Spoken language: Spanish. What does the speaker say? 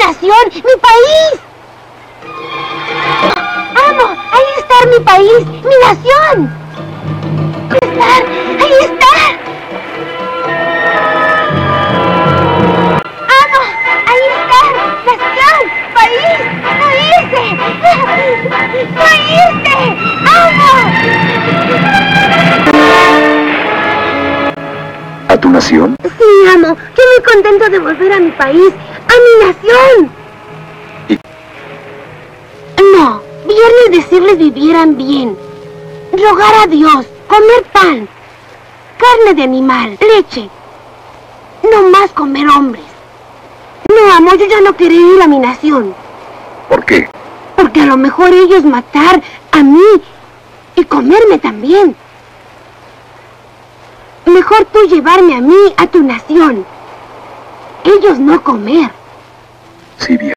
nación! ¡Mi país! ¡Amo! ¡Ahí está mi país! ¡Mi nación! ¡Ahí está! ¡Ahí está! ¡Amo! ¡Ahí está! ¡Nación! ¡País! ¡No irse! ¡No irse! ¡Amo! ¿A tu nación? Sí, amo. Yo muy contento de volver a mi país, a mi nación. ¿Y? No, viernes decirles vivieran bien. Rogar a Dios, comer pan, carne de animal, leche. No más comer hombres. No, amo, yo ya no quería ir a mi nación. ¿Por qué? Porque a lo mejor ellos matar a mí y comerme también. Mejor tú llevarme a mí a tu nación. Ellos no comer. Sí, bien.